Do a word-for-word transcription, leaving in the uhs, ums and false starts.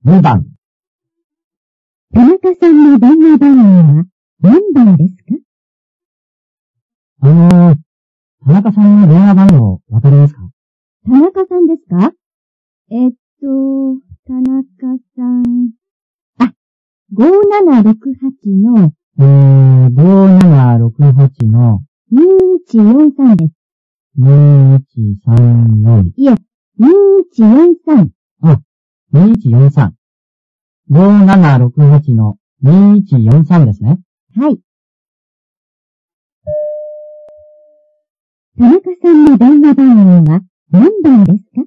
にばん。 田中さんの電話番号は何番ですか？ あのー、田中さんの電話番号わかりますか？ 田中さんですか？えっと、田中さん。あ、ごーななろくはちの、 えー、ごーななろくはちのにーいちよんさんです。 にーいちさんよん。 いえ、にーいちよんさん。 あ、にーいちよんさん。ごーななろくはちのにーいちよんさんですね。 はい。田中さんの電話番号は何番ですか？